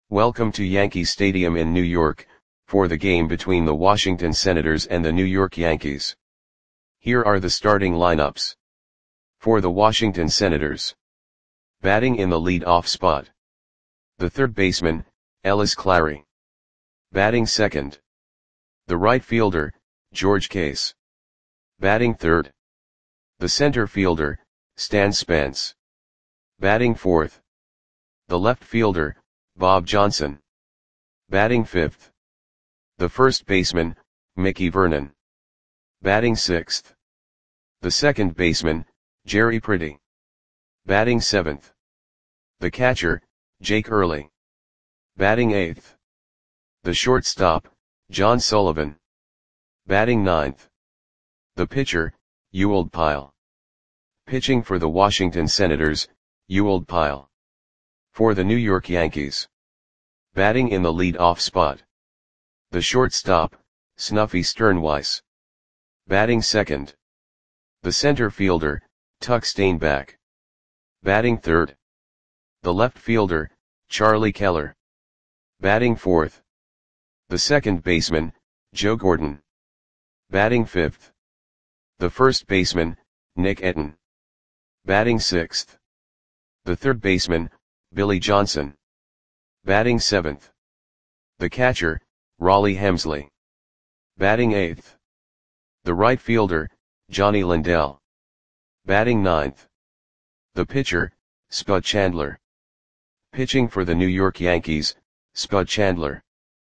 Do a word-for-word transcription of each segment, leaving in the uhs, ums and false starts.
Welcome to Yankee Stadium in New York, for the game between the Washington Senators and the New York Yankees. Here are the starting lineups. For the Washington Senators. Batting in the lead-off spot. The third baseman, Ellis Clary. Batting second. The right fielder, George Case. Batting third. The center fielder, Stan Spence. Batting fourth. The left fielder, Bob Johnson. Batting fifth. The first baseman, Mickey Vernon. Batting sixth. The second baseman, Jerry Pretty. Batting seventh. The catcher, Jake Early. Batting eighth. The shortstop, John Sullivan. Batting ninth. The pitcher, Ewald Pyle. Pitching for the Washington Senators, Ewald Pyle. For the New York Yankees. Batting in the lead-off spot. The shortstop, Snuffy Sternweiss. Batting second. The center fielder, Tuck Steinbach. Batting third. The left fielder, Charlie Keller. Batting fourth. The second baseman, Joe Gordon. Batting fifth. The first baseman, Nick Etten. Batting sixth. The third baseman, Billy Johnson. Batting seventh. The catcher, Raleigh Hemsley. Batting eighth. The right fielder, Johnny Lindell. Batting ninth. The pitcher, Spud Chandler. Pitching for the New York Yankees, Spud Chandler.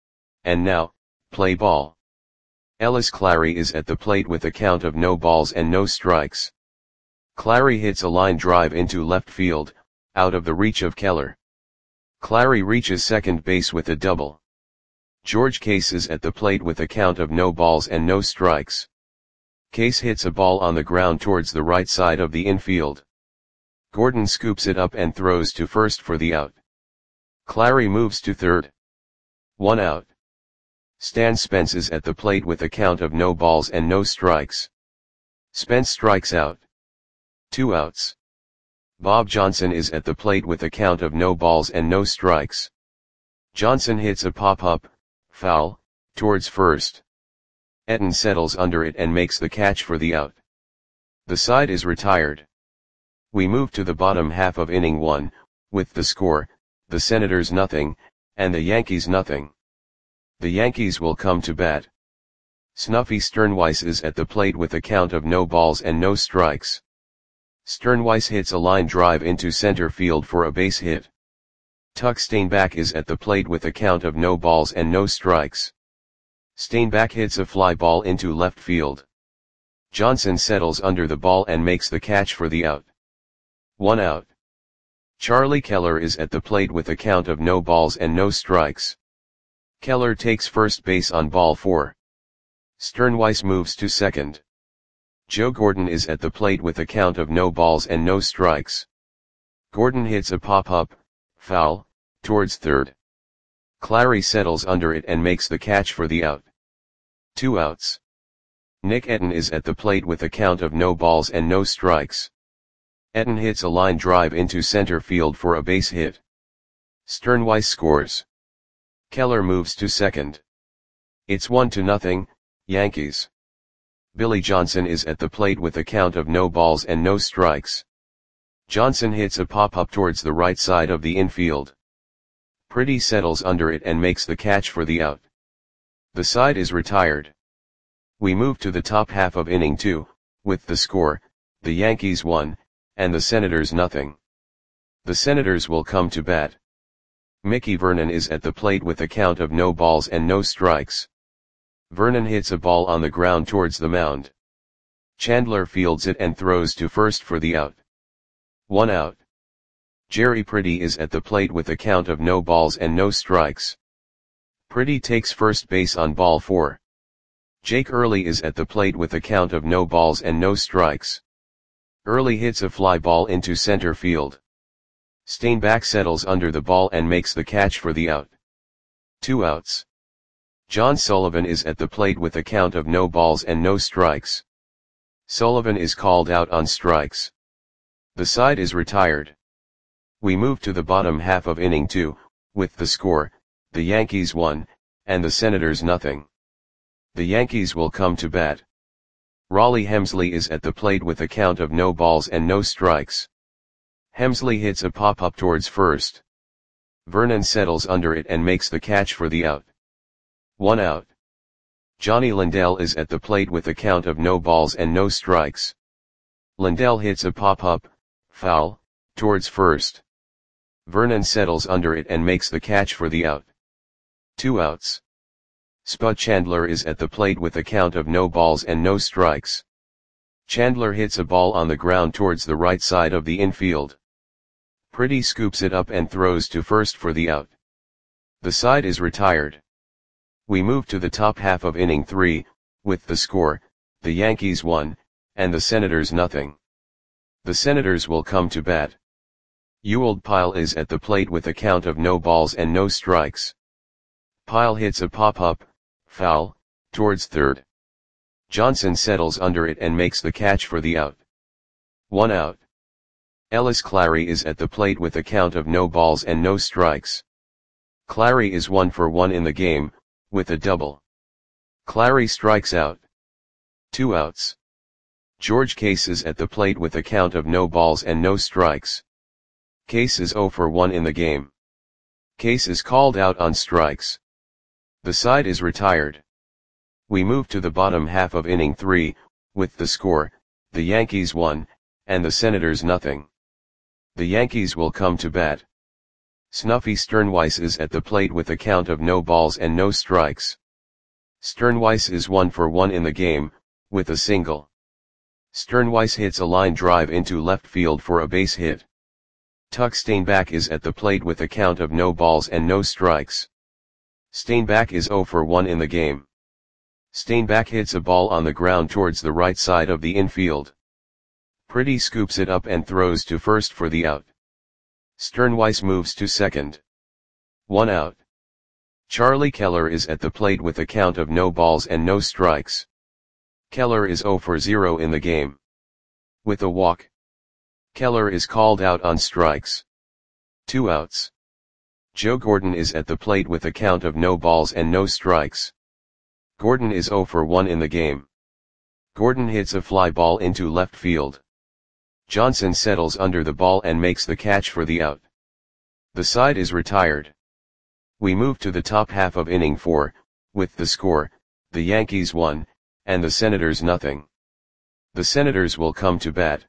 And now, play ball. Ellis Clary is at the plate with a count of no balls and no strikes. Clary hits a line drive into left field, out of the reach of Keller. Clary reaches second base with a double. George Case is at the plate with a count of no balls and no strikes. Case hits a ball on the ground towards the right side of the infield. Gordon scoops it up and throws to first for the out. Clary moves to third. One out. Stan Spence is at the plate with a count of no balls and no strikes. Spence strikes out. Two outs. Bob Johnson is at the plate with a count of no balls and no strikes. Johnson hits a pop-up, foul, towards first. Etten settles under it and makes the catch for the out. The side is retired. We move to the bottom half of inning one, with the score, the Senators nothing, and the Yankees nothing. The Yankees will come to bat. Snuffy Sternweiss is at the plate with a count of no balls and no strikes. Sternweiss hits a line drive into center field for a base hit. Tuck Steinbach is at the plate with a count of no balls and no strikes. Steinbach hits a fly ball into left field. Johnson settles under the ball and makes the catch for the out. One out. Charlie Keller is at the plate with a count of no balls and no strikes. Keller takes first base on ball four. Sternweiss moves to second. Joe Gordon is at the plate with a count of no balls and no strikes. Gordon hits a pop-up, foul, towards third. Clary settles under it and makes the catch for the out. Two outs. Nick Etten is at the plate with a count of no balls and no strikes. Etten hits a line drive into center field for a base hit. Sternweiss scores. Keller moves to second. It's one to nothing, Yankees. Billy Johnson is at the plate with a count of no balls and no strikes. Johnson hits a pop-up towards the right side of the infield. Pretty settles under it and makes the catch for the out. The side is retired. We move to the top half of inning two, with the score, the Yankees one, and the Senators nothing. The Senators will come to bat. Mickey Vernon is at the plate with a count of no balls and no strikes. Vernon hits a ball on the ground towards the mound. Chandler fields it and throws to first for the out. One out. Jerry Pretty is at the plate with a count of no balls and no strikes. Pretty takes first base on ball four. Jake Early is at the plate with a count of no balls and no strikes. Early hits a fly ball into center field. Steinbach settles under the ball and makes the catch for the out. Two outs. John Sullivan is at the plate with a count of no balls and no strikes. Sullivan is called out on strikes. The side is retired. We move to the bottom half of inning two, with the score, the Yankees one, and the Senators nothing. The Yankees will come to bat. Rollie Hemsley is at the plate with a count of no balls and no strikes. Hemsley hits a pop-up towards first. Vernon settles under it and makes the catch for the out. One out. Johnny Lindell is at the plate with a count of no balls and no strikes. Lindell hits a pop-up, foul, towards first. Vernon settles under it and makes the catch for the out. Two outs. Spud Chandler is at the plate with a count of no balls and no strikes. Chandler hits a ball on the ground towards the right side of the infield. Pretty scoops it up and throws to first for the out. The side is retired. We move to the top half of inning three, with the score, the Yankees one, and the Senators nothing. The Senators will come to bat. Ewald Pyle is at the plate with a count of no balls and no strikes. Pyle hits a pop-up, foul, towards third. Johnson settles under it and makes the catch for the out. One out. Ellis Clary is at the plate with a count of no balls and no strikes. Clary is one for one in the game, with a double. Clary strikes out. Two outs. George Case is at the plate with a count of no balls and no strikes. Case is zero for one in the game. Case is called out on strikes. The side is retired. We move to the bottom half of inning three, with the score, the Yankees one, and the Senators nothing. The Yankees will come to bat. Snuffy Sternweiss is at the plate with a count of no balls and no strikes. Sternweiss is one for one in the game, with a single. Sternweiss hits a line drive into left field for a base hit. Tuck Steinbach is at the plate with a count of no balls and no strikes. Steinbach is zero for one in the game. Steinbach hits a ball on the ground towards the right side of the infield. Pretty scoops it up and throws to first for the out. Sternweiss moves to second. One out. Charlie Keller is at the plate with a count of no balls and no strikes. Keller is zero for zero in the game. With a walk. Keller is called out on strikes. Two outs. Joe Gordon is at the plate with a count of no balls and no strikes. Gordon is zero for one in the game. Gordon hits a fly ball into left field. Johnson settles under the ball and makes the catch for the out. The side is retired. We move to the top half of inning four, with the score, the Yankees one, and the Senators nothing. The Senators will come to bat.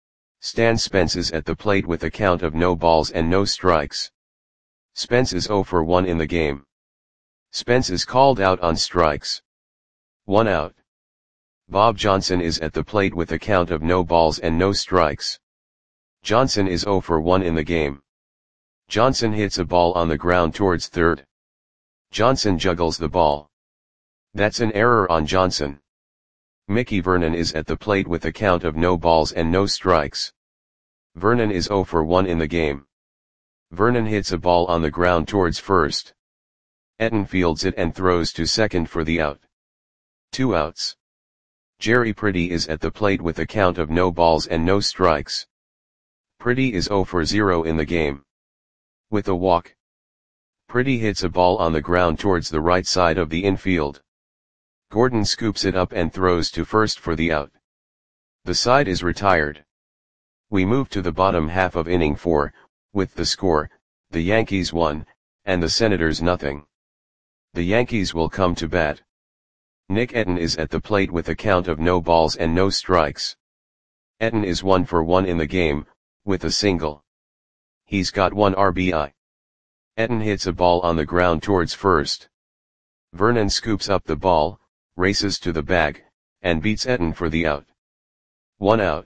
Stan Spence is at the plate with a count of no balls and no strikes. Spence is zero for one in the game. Spence is called out on strikes. One out. Bob Johnson is at the plate with a count of no balls and no strikes. Johnson is zero for one in the game. Johnson hits a ball on the ground towards third. Johnson juggles the ball. That's an error on Johnson. Mickey Vernon is at the plate with a count of no balls and no strikes. Vernon is zero for one in the game. Vernon hits a ball on the ground towards first. Etten fields it and throws to second for the out. Two outs. Jerry Pretty is at the plate with a count of no balls and no strikes. Pretty is zero for zero in the game. With a walk. Pretty hits a ball on the ground towards the right side of the infield. Gordon scoops it up and throws to first for the out. The side is retired. We move to the bottom half of inning four, with the score, the Yankees one, and the Senators nothing. The Yankees will come to bat. Nick Etten is at the plate with a count of no balls and no strikes. Etten is one for one in the game, with a single. He's got one R B I. Etten hits a ball on the ground towards first. Vernon scoops up the ball, races to the bag, and beats Etten for the out. One out.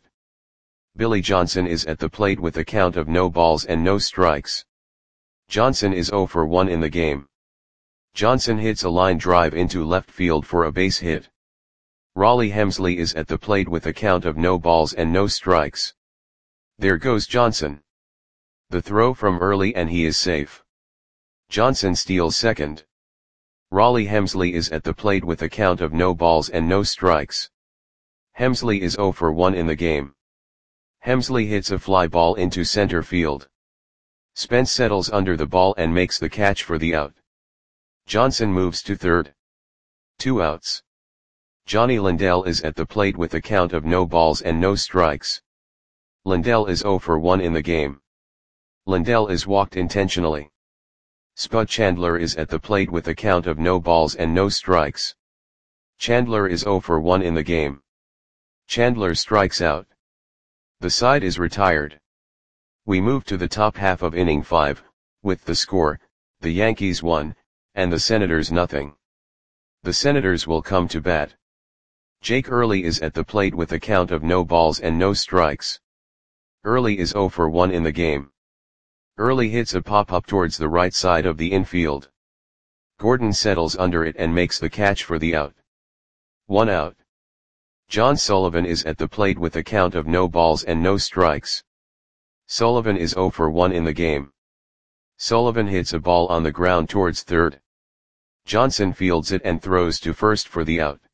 Billy Johnson is at the plate with a count of no balls and no strikes. Johnson is zero for one in the game. Johnson hits a line drive into left field for a base hit. Rollie Hemsley is at the plate with a count of no balls and no strikes. There goes Johnson. The throw from early and he is safe. Johnson steals second. Rollie Hemsley is at the plate with a count of no balls and no strikes. Hemsley is zero for one in the game. Hemsley hits a fly ball into center field. Spence settles under the ball and makes the catch for the out. Johnson moves to third. Two outs. Johnny Lindell is at the plate with a count of no balls and no strikes. Lindell is oh for one in the game. Lindell is walked intentionally. Spud Chandler is at the plate with a count of no balls and no strikes. Chandler is oh for one in the game. Chandler strikes out. The side is retired. We move to the top half of inning five, with the score, the Yankees one, and the Senators nothing. The Senators will come to bat. Jake Early is at the plate with a count of no balls and no strikes. Early is oh for one in the game. Early hits a pop-up towards the right side of the infield. Gordon settles under it and makes the catch for the out. One out. John Sullivan is at the plate with a count of no balls and no strikes. Sullivan is oh for one in the game. Sullivan hits a ball on the ground towards third. Johnson fields it and throws to first for the out.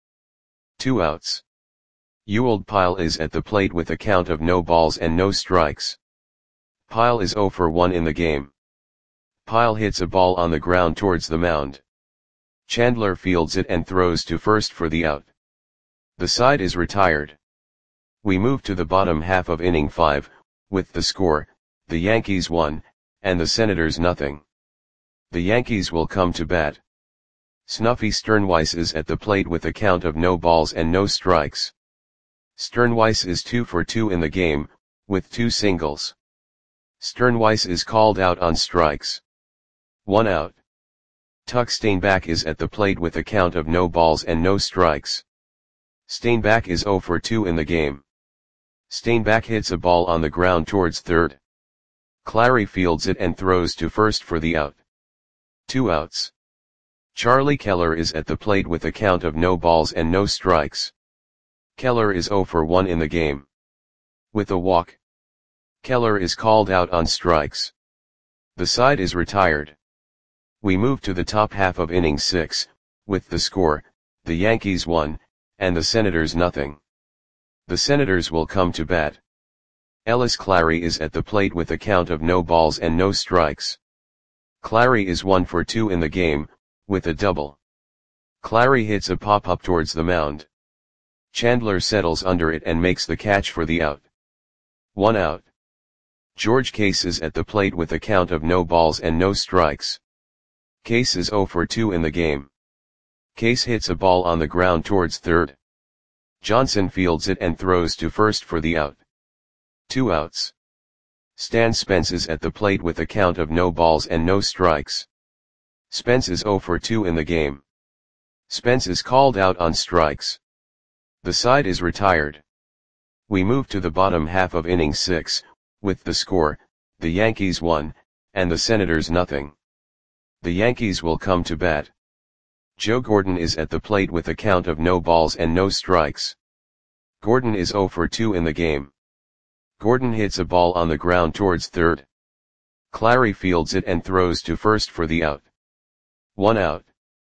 Two outs. Ewald Pyle is at the plate with a count of no balls and no strikes. Pyle is oh for one in the game. Pyle hits a ball on the ground towards the mound. Chandler fields it and throws to first for the out. The side is retired. We move to the bottom half of inning five, with the score, the Yankees one, and the Senators nothing. The Yankees will come to bat. Snuffy Sternweiss is at the plate with a count of no balls and no strikes. Sternweiss is two for two in the game, with two singles. Sternweiss is called out on strikes. One out. Tuck Steinbach is at the plate with a count of no balls and no strikes. Steinbach is oh for two in the game. Steinbach hits a ball on the ground towards third. Clary fields it and throws to first for the out. Two outs. Charlie Keller is at the plate with a count of no balls and no strikes. Keller is oh for one in the game. With a walk, Keller is called out on strikes. The side is retired. We move to the top half of inning six, with the score, the Yankees one, and the Senators nothing. The Senators will come to bat. Ellis Clary is at the plate with a count of no balls and no strikes. Clary is one for two in the game, with a double. Clary hits a pop-up towards the mound. Chandler settles under it and makes the catch for the out. One out. George Case is at the plate with a count of no balls and no strikes. Case is oh for two in the game. Case hits a ball on the ground towards third. Johnson fields it and throws to first for the out. Two outs. Stan Spence is at the plate with a count of no balls and no strikes. Spence is oh for two in the game. Spence is called out on strikes. The side is retired. We move to the bottom half of inning six, with the score, the Yankees one, and the Senators nothing. The Yankees will come to bat. Joe Gordon is at the plate with a count of no balls and no strikes. Gordon is oh for two in the game. Gordon hits a ball on the ground towards third. Clary fields it and throws to first for the out. One out.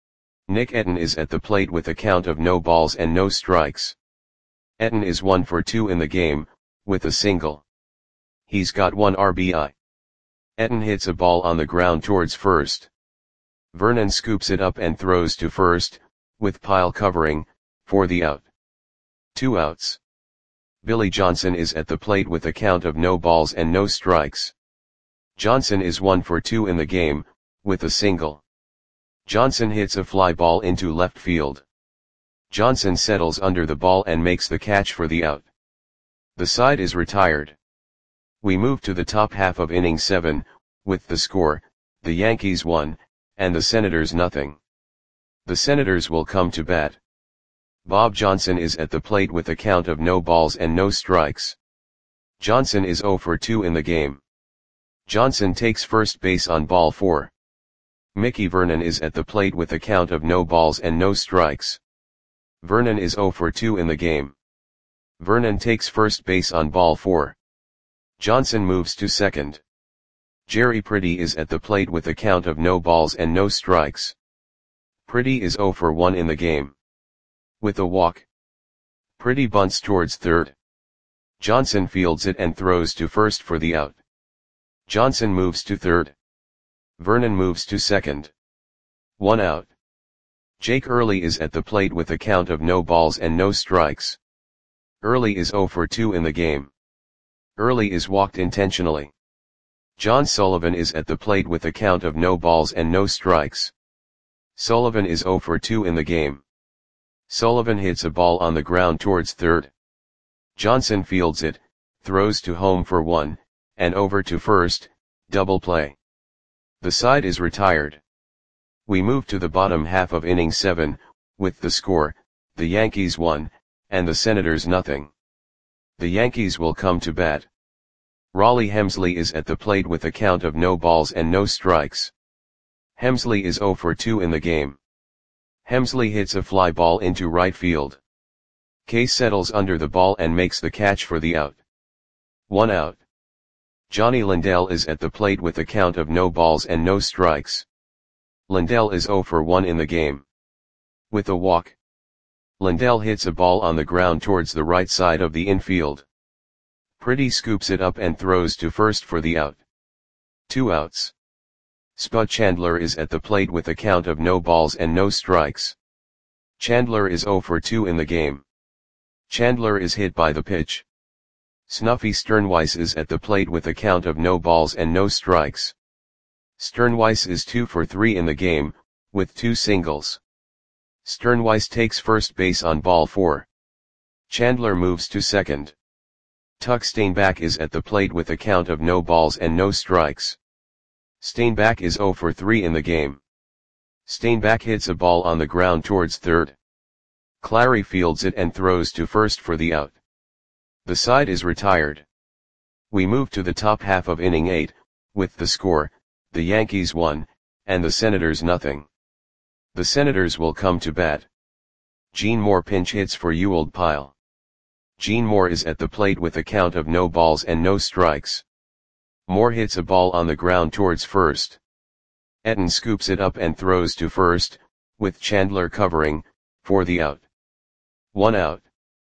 Nick Etten is at the plate with a count of no balls and no strikes. Etten is one for two in the game, with a single. He's got one R B I. Etten hits a ball on the ground towards first. Vernon scoops it up and throws to first, with Pyle covering, for the out. Two outs. Billy Johnson is at the plate with a count of no balls and no strikes. Johnson is one for two in the game, with a single. Johnson hits a fly ball into left field. Johnson settles under the ball and makes the catch for the out. The side is retired. We move to the top half of inning seven, with the score, the Yankees one, and the Senators nothing. The Senators will come to bat. Bob Johnson is at the plate with a count of no balls and no strikes. Johnson is oh for two in the game. Johnson takes first base on ball four. Mickey Vernon is at the plate with a count of no balls and no strikes. Vernon is oh for two in the game. Vernon takes first base on ball four. Johnson moves to second. Jerry Pretty is at the plate with a count of no balls and no strikes. Pretty is oh for one in the game. With a walk, Pretty bunts towards third. Johnson fields it and throws to first for the out. Johnson moves to third. Vernon moves to second. One out. Jake Early is at the plate with a count of no balls and no strikes. Early is oh for two in the game. Early is walked intentionally. John Sullivan is at the plate with a count of no balls and no strikes. Sullivan is oh for two in the game. Sullivan hits a ball on the ground towards third. Johnson fields it, throws to home for one, and over to first, double play. The side is retired. We move to the bottom half of inning seven, with the score, the Yankees one, and the Senators nothing. The Yankees will come to bat. Raleigh Hemsley is at the plate with a count of no balls and no strikes. Hemsley is oh for two in the game. Hemsley hits a fly ball into right field. Case settles under the ball and makes the catch for the out. One out. Johnny Lindell is at the plate with a count of no balls and no strikes. Lindell is oh for one in the game. With a walk. Lindell hits a ball on the ground towards the right side of the infield. Pretty scoops it up and throws to first for the out. Two outs. Spud Chandler is at the plate with a count of no balls and no strikes. Chandler is oh for two in the game. Chandler is hit by the pitch. Snuffy Sternweiss is at the plate with a count of no balls and no strikes. Sternweiss is two for three in the game, with two singles. Sternweiss takes first base on ball four. Chandler moves to second. Tuck Steinbach is at the plate with a count of no balls and no strikes. Steinbach is oh for three in the game. Steinbach hits a ball on the ground towards third. Clary fields it and throws to first for the out. The side is retired. We move to the top half of inning eight, with the score, the Yankees one, and the Senators nothing. The Senators will come to bat. Gene Moore pinch hits for Ewald Pyle. Gene Moore is at the plate with a count of no balls and no strikes. Moore hits a ball on the ground towards first. Etten scoops it up and throws to first, with Chandler covering, for the out. One out.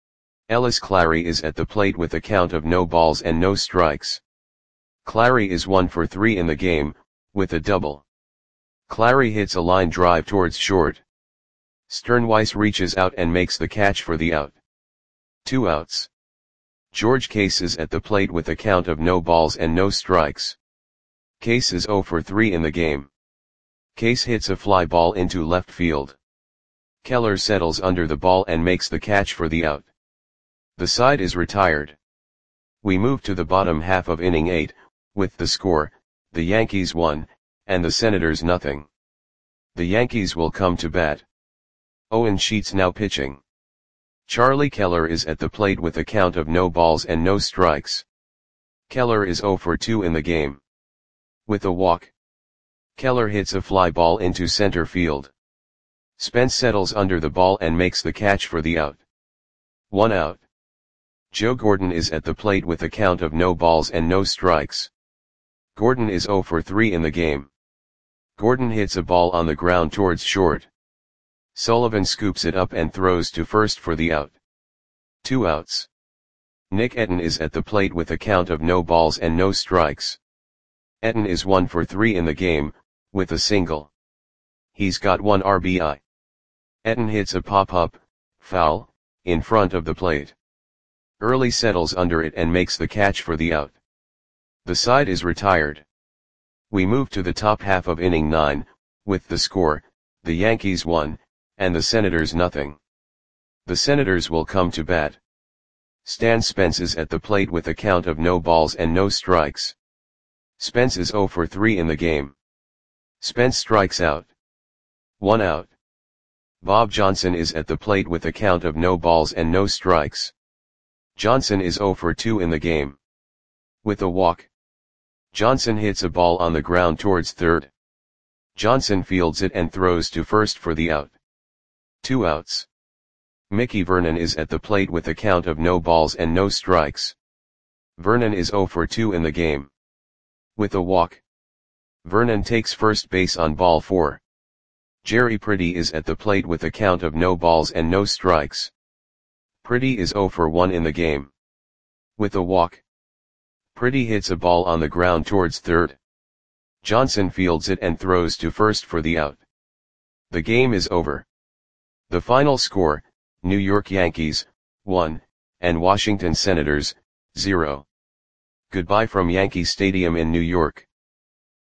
Ellis Clary is at the plate with a count of no balls and no strikes. Clary is one for three in the game, with a double. Clary hits a line drive towards short. Sternweiss reaches out and makes the catch for the out. Two outs. George Case is at the plate with a count of no balls and no strikes. Case is oh for three in the game. Case hits a fly ball into left field. Keller settles under the ball and makes the catch for the out. The side is retired. We move to the bottom half of inning eight, with the score, the Yankees one, and the Senators nothing. The Yankees will come to bat. Owen Sheets now pitching. Charlie Keller is at the plate with a count of no balls and no strikes. Keller is oh for two in the game. With a walk. Keller hits a fly ball into center field. Spence settles under the ball and makes the catch for the out. One out. Joe Gordon is at the plate with a count of no balls and no strikes. Gordon is oh for three in the game. Gordon hits a ball on the ground towards short. Sullivan scoops it up and throws to first for the out. Two outs. Nick Etten is at the plate with a count of no balls and no strikes. Etten is one for three in the game, with a single. He's got one R B I. Etten hits a pop-up, foul, in front of the plate. Early settles under it and makes the catch for the out. The side is retired. We move to the top half of inning nine, with the score, the Yankees one, and the Senators nothing. The Senators will come to bat. Stan Spence is at the plate with a count of no balls and no strikes. Spence is oh for three in the game. Spence strikes out. One out. Bob Johnson is at the plate with a count of no balls and no strikes. Johnson is oh for two in the game. With a walk. Johnson hits a ball on the ground towards third. Johnson fields it and throws to first for the out. Two outs. Mickey Vernon is at the plate with a count of no balls and no strikes. Vernon is oh for two in the game. With a walk. Vernon takes first base on ball four. Jerry Pretty is at the plate with a count of no balls and no strikes. Pretty is oh for one in the game. With a walk. Pretty hits a ball on the ground towards third. Johnson fields it and throws to first for the out. The game is over. The final score, New York Yankees, one, and Washington Senators, zero. Goodbye from Yankee Stadium in New York.